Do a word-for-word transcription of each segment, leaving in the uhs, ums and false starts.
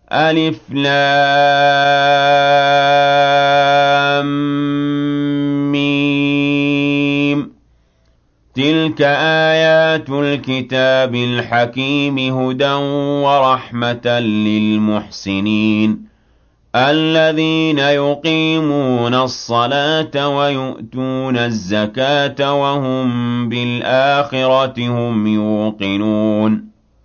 ألف لام ميم. تلك آيات الكتاب الحكيم هدى ورحمة للمحسنين الذين يقيمون الصلاة ويؤتون الزكاة وهم بالآخرة هم يوقنون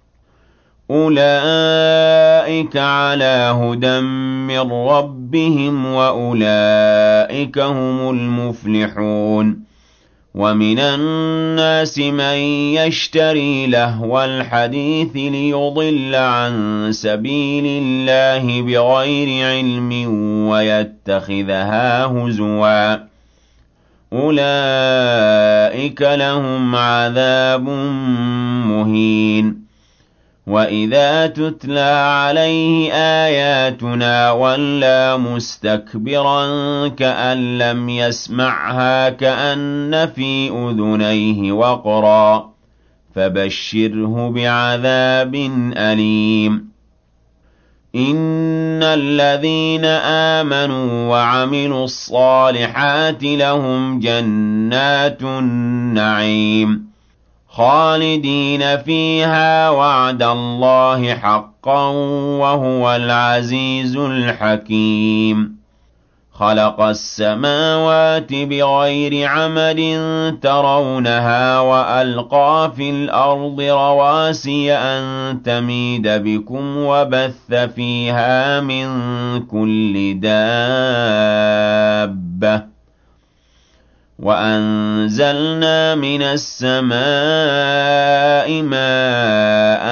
أولئك على هدى من ربهم وأولئك هم المفلحون ومن الناس من يشتري لهو الحديث ليضل عن سبيل الله بغير علم ويتخذها هزوا أولئك لهم عذاب مهين وإذا تتلى عليه آياتنا ولى مستكبرا كأن لم يسمعها كأن في أذنيه وقرا فبشره بعذاب أليم إن الذين آمنوا وعملوا الصالحات لهم جنات النعيم خالدين فيها وعد الله حقا وهو العزيز الحكيم خلق السماوات بغير عمد ترونها وألقى في الأرض رواسي أن تميد بكم وبث فيها من كل دابة وأنزلنا من السماء ماء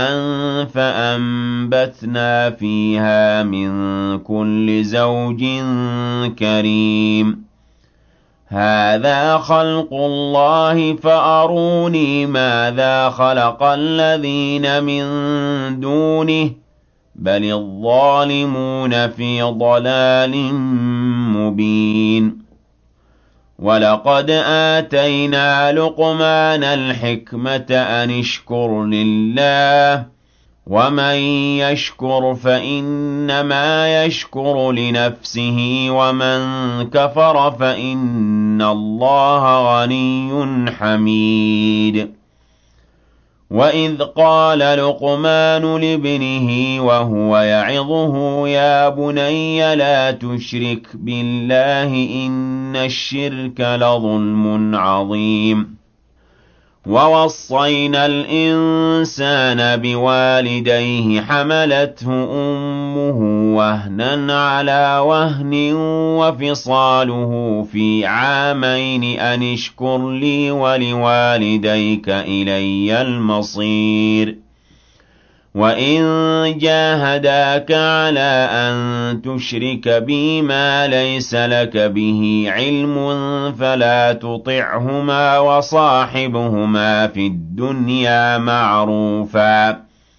فأنبتنا فيها من كل زوج كريم هذا خلق الله فأروني ماذا خلق الذين من دونه بل الظالمون في ضلال مبين ولقد آتينا لقمان الحكمة أن اشكر لله ومن يشكر فإنما يشكر لنفسه ومن كفر فإن الله غني حميد وإذ قال لقمان لابنه وهو يعظه يا بني لا تشرك بالله إن الشرك لظلم عظيم ووصينا الإنسان بوالديه حملته أمه وهنا على وهن وفصاله في عامين أن اشكر لي ولوالديك إلي المصير وإن جاهداك على أن تشرك بي ما ليس لك به علم فلا تطعهما وصاحبهما في الدنيا معروفا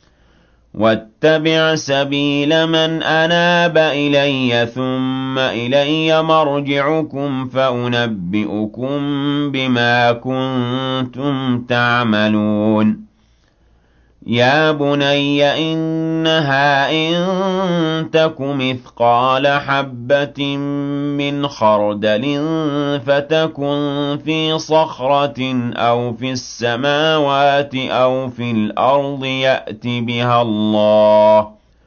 واتبع سبيل من أناب إلي ثم إلي مرجعكم فأنبئكم بما كنتم تعملون يا بني إنها إن تك مثقال حبة من خردل فتكن في صخرة أو في السماوات أو في الأرض يأت بها الله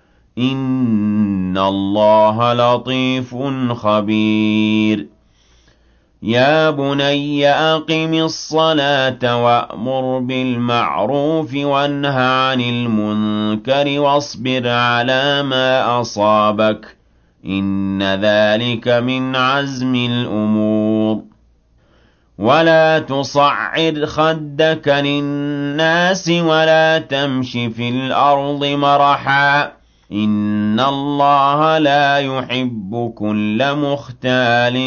إن الله لطيف خبير يا بني أقم الصلاة وأمر بالمعروف وانه عن المنكر واصبر على ما أصابك إن ذلك من عزم الأمور ولا تصعد خدك للناس ولا تمش في الأرض مرحا إن الله لا يحب كل مختال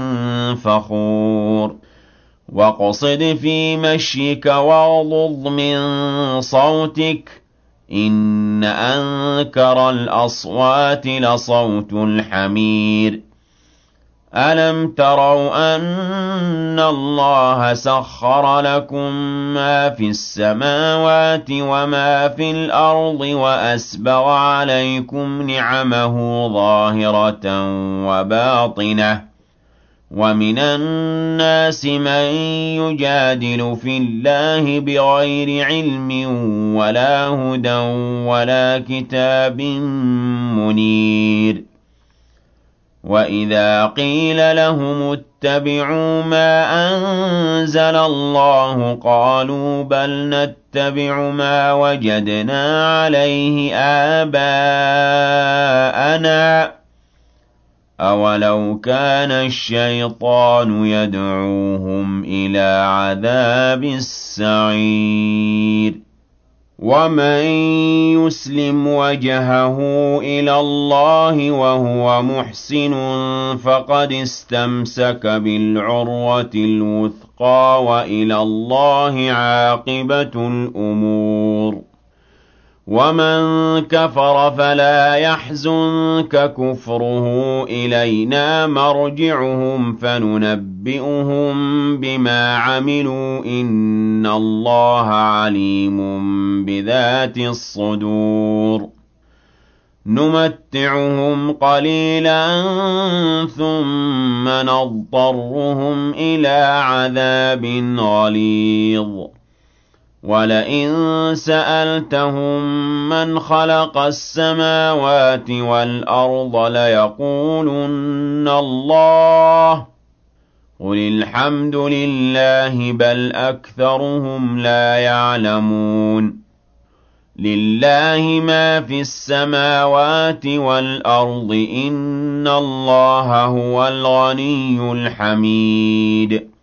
فخور واقصد في مشيك واغضض من صوتك إن أنكر الأصوات لصوت الحمير أَلَمْ تَرَوْا أَنَّ اللَّهَ سَخَّرَ لَكُم مَّا فِي السَّمَاوَاتِ وَمَا فِي الْأَرْضِ وَأَسْبَغَ عَلَيْكُمْ نِعَمَهُ ظَاهِرَةً وَبَاطِنَةً ۗ وَمِنَ النَّاسِ مَن يُجَادِلُ فِي اللَّهِ بِغَيْرِ عِلْمٍ وَلَا هُدًى وَلَا كِتَابٍ مُّنِيرٍ. وَإِذَا قِيلَ لَهُمُ اتَّبِعُوا مَا أَنزَلَ اللَّهُ قَالُوا بَلْ نَتَّبِعُ مَا وَجَدْنَا عَلَيْهِ آبَاءَنَا ۚ أَوَلَوْ كَانَ الشَّيْطَانُ يَدْعُوهُمْ إِلَىٰ عَذَابِ السَّعِيرِ. وَمَن يُسْلِمْ وَجْهَهُ إِلَى اللَّهِ وَهُوَ مُحْسِنٌ فَقَدِ اسْتَمْسَكَ بِالْعُرْوَةِ الْوُثْقَىٰ ۗ وَإِلَى اللَّهِ عَاقِبَةُ الْأُمُورِ. وَمَن كَفَرَ فَلَا يَحْزُنكَ كُفْرُهُ ۖ إِلَيْنَا مَرْجِعُهُمْ فَنُنَبِّئُهُم بِمَا عَمِلُوا ۚ إِنَّ اللَّهَ عَلِيمٌ بِذَاتِ الصُّدُورِ. نُمَتِّعُهُمْ قَلِيلًا ثُمَّ نَضْطَرُّهُمْ إِلَىٰ عَذَابٍ غَلِيظٍ. وَلَئِن سَأَلْتَهُم مَّنْ خَلَقَ السَّمَاوَاتِ وَالْأَرْضَ لَيَقُولُنَّ اللَّهُ ۚ قُلِ الْحَمْدُ لِلَّهِ بَلْ أَكْثَرُهُمْ لَا يَعْلَمُونَ. لِلَّهِ مَا فِي السَّمَاوَاتِ وَالْأَرْضِ ۚ إِنَّ اللَّهَ هُوَ الْغَنِيُّ الْحَمِيدُ.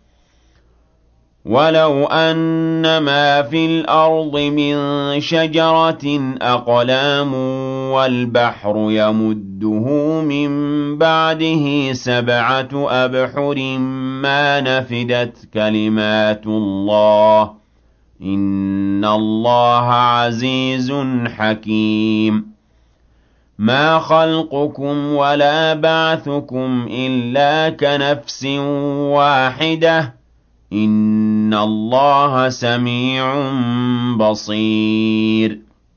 وَلَوْ أَنَّ مَا فِي الْأَرْضِ مِن شَجَرَةٍ أَقْلَامٌ وَالْبَحْرُ يَمُدُّهُ مِن بَعْدِهِ سَبْعَةُ أَبْحُرٍ مَّا نَفِدَتْ كَلِمَاتُ اللَّهِ ۗ إِنَّ اللَّهَ عَزِيزٌ حَكِيمٌ. مَا خَلْقُكُمْ وَلَا بَعْثُكُمْ إِلَّا كَنَفْسٍ وَاحِدَةٍ ۗ إِنَّ اللَّهَ سَمِيعٌ بَصِيرٌ.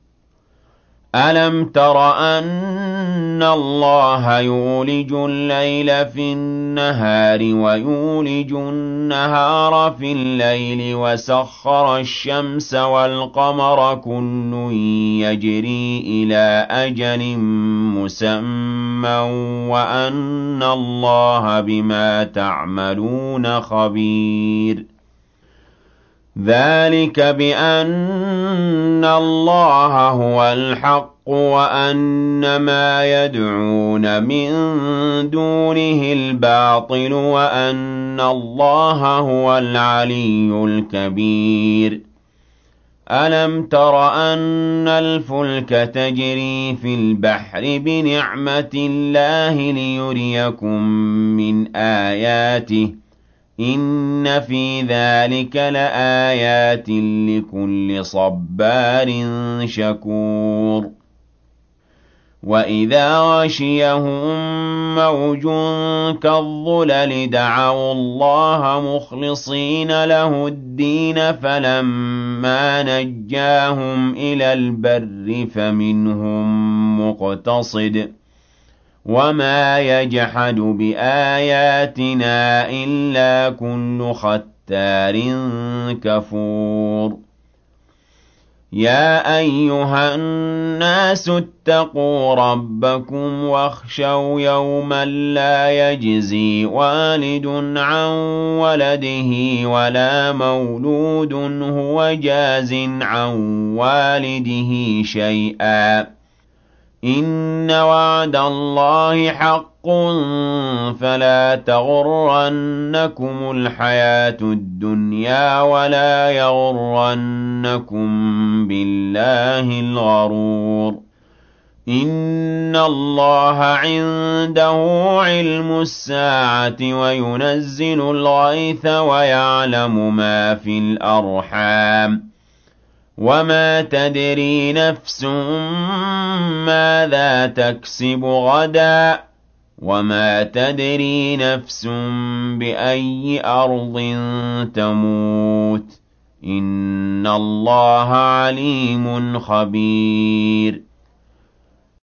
أَلَمْ تَرَ أَنَّ اللَّهَ يُولِجُ اللَّيْلَ فِي النَّهَارِ وَيُولِجُ النَّهَارَ فِي اللَّيْلِ وَسَخَّرَ الشَّمْسَ وَالْقَمَرَ كُلٌّ يَجْرِي إِلَىٰ أَجَلٍ مُّسَمًّى وَأَنَّ اللَّهَ بِمَا تَعْمَلُونَ خَبِيرٌ. ذَٰلِكَ بِأَنَّ اللَّهَ هُوَ الْحَقُّ وَأَنَّ مَا يَدْعُونَ مِن دُونِهِ الْبَاطِلُ وَأَنَّ اللَّهَ هُوَ الْعَلِيُّ الْكَبِيرُ. أَلَمْ تَرَ أَنَّ الْفُلْكَ تَجْرِي فِي الْبَحْرِ بِنِعْمَتِ اللَّهِ لِيُرِيَكُم مِّنْ آيَاتِهِ ۚ إِنَّ فِي ذَٰلِكَ لَآيَاتٍ لِّكُلِّ صَبَّارٍ شَكُورٍ. وَإِذَا غَشِيَهُم مَّوْجٌ كَالظُّلَلِ دَعَوُا اللَّهَ مُخْلِصِينَ لَهُ الدِّينَ فَلَمَّا نَجَّاهُمْ إِلَى الْبَرِّ فَمِنْهُم مُّقْتَصِدٌ ۚ وَمَا يَجْحَدُ بِآيَاتِنَا إِلَّا كُلُّ خَتَّارٍ كَفُورٍ. يَا أَيُّهَا النَّاسُ اتَّقُوا رَبَّكُمْ وَاخْشَوْا يَوْمًا لَّا يَجْزِي وَالِدٌ عَن وَلَدِهِ وَلَا مَوْلُودٌ هُوَ جَازٍ عَن وَالِدِهِ شَيْئًا ۚ إِنَّ وَعْدَ اللَّهِ حَقٌّ فَلَا تَغُرَّنَّكُمُ الْحَيَاةُ الدُّنْيَا وَلَا يَغُرَّنَّكُم بِاللَّهِ الْغَرُورُ. إِنَّ اللَّهَ عِندَهُ عِلْمُ السَّاعَةِ وَيُنَزِّلُ الْغَيْثَ وَيَعْلَمُ مَا فِي الْأَرْحَامِ ۖ وَمَا تَدْرِي نَفْسٌ مَّاذَا تَكْسِبُ غَدًا ۖ وَمَا تَدْرِي نَفْسٌ بِأَيِّ أَرْضٍ تَمُوتُ ۚ إِنَّ اللَّهَ عَلِيمٌ خَبِيرٌ